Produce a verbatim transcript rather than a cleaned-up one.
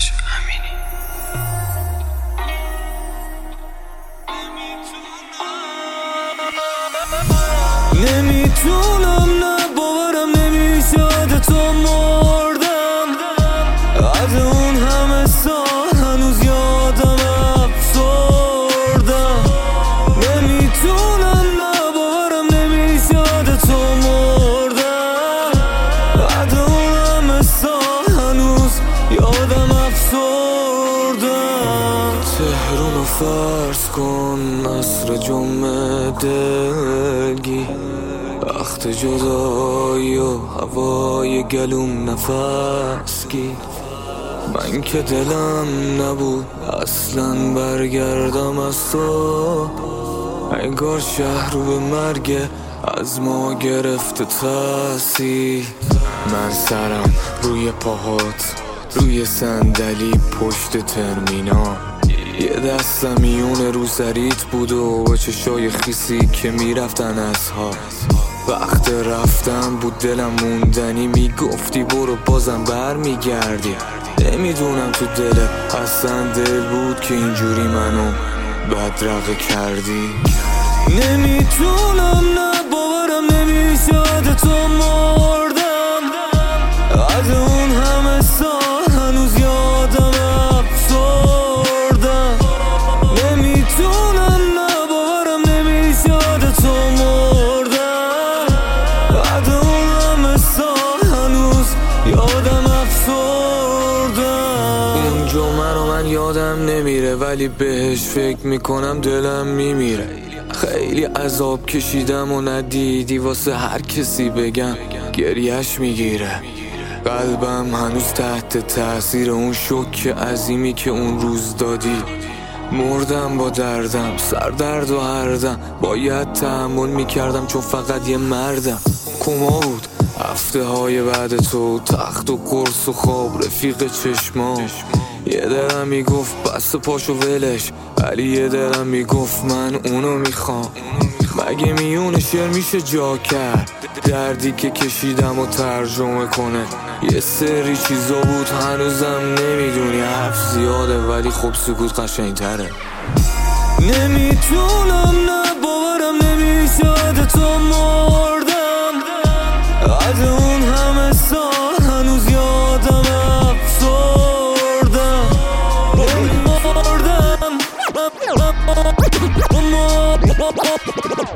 نمیتونم نه باورم نمیشه تو مردم از اون همه سال هنوز یادم افسردم نمیتونم نه باورم نمیشه تو مردم از اون همه سال هنوز یادم افسردم تهرون رو فرض کن عصر جمعه دلگی وقت جدایی و هوای گلوم نفس گیر من که دلم نبود اصلا برگردم از تو انگار شهر رو به مرگ از ما گرفته تاثیر من سرم روی پاهات روی صندلی پشت ترمینال یه دستم میون روسریت بود و با چشای خیسی که میرفتن از ها وقت رفتن بود دلم موندنی میگفتی برو بازم بر میگردی نمیدونم تو دل اصلا دل بود که اینجوری منو بدرقه کردی نمیتونم نه باورم نمیشه تو مردم از اون همه سال هنوز یادم افسردم نمیتونم نه باورم نمیشه تو مردم از اون همه سال هنوز یادم افسردم اون جمعه رو من یادم نمیره ولی بهش فکر میکنم دلم میمیره خیلی عذاب کشیدم و ندیدی واسه هر کسی بگم گریهش میگیره قلبم هنوز تحت تاثیر اون شوک عظیمی که اون روز دادی مردم با دردم سردرد و هردم باید تحمل میکردم چون فقط یه مردم کما بود هفته های بعد تو تخت و قرص و خواب رفیق چشمام یه دلم میگفت بس پاشو ولش ولی یه دلم میگفت من اونو میخوام مگه میون شعر میشه جا کرد دردی که کشیدم و ترجمه کنه یه سری چیزا بود هنوزم نمیدونی حرف زیاده ولی خب سکوت قشنگتره نمیتونم نه باورم نمیشه تو مردم از اون همه سال هنوز یادم افسردم مردم